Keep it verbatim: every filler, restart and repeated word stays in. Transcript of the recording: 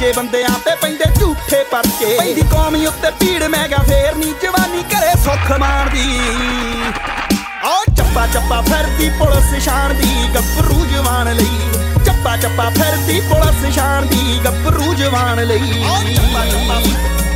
ਸੱਚੇ ਬੰਦਿਆਂ ਤੇ ਪੈਂਦੇ ਝੂਠੇ ਪਰਚੇ। ਪੈਂਦੀ ਕੌਮੀ ਉੱਤੇ ਭੀੜ ਮੈਂ ਕਿਹਾ ਫੇਰ ਨੀ ਜਵਾਨੀ ਘਰੇ ਸੁੱਖ ਮਾਣਦੀ। ਓ ਚੱਪਾ ਚੱਪਾ ਫਿਰਦੀ ਪੁਲਿਸ ਸ਼ਾਨ ਦੀ ਗੱਭਰੂ ਜਵਾਨ ਲਈ। ਚੱਪਾ ਚੱਪਾ ਫਿਰਦੀ ਪੁਲਿਸ ਸ਼ਾਨ ਦੀ ਗੱਭਰੂ ਜਵਾਨ ਲਈ। ਓ ਚੱਪਾ ਚੱਪਾ